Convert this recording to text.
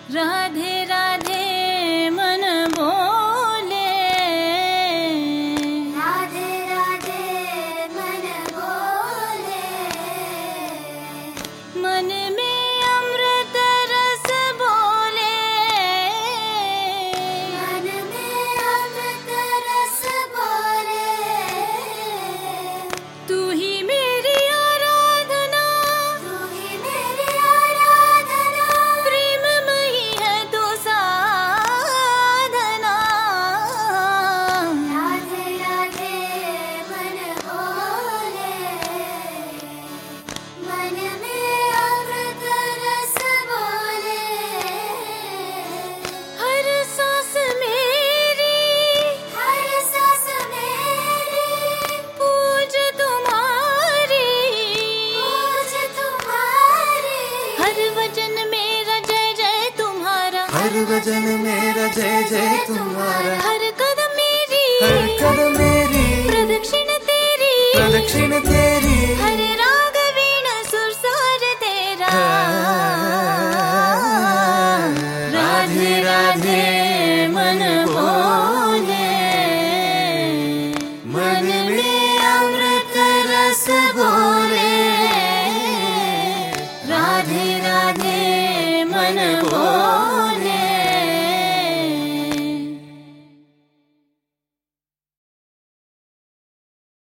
राधे राधे मन बोले, राधे राधे मन बोले। मन में अमृत रस बोले, मन में अमृत रस बोले। तू ही मेरी आराधना, तू ही मेरी आराधना। प्रेममयी है तू साधना। राधे राधे मन बोले, मन में अमृत रस बोले। हर सांस मेरी, हर सांस मेरी पूज तुम्हारी, पूज तुम्हारी। हर वचन मेरा जय जय तुम्हारा, हर वचन मेरा जय जय तुम्हारा। हर कदम मेरी, हर कदम मेरी प्रदक्षिण तेरी, प्रदक्षिण तेरी। हर राग वीण सुर स्वर तेरा। राधे राधे मन बोले, मन में अमृत रस बोले। राधे राधे मन बोले।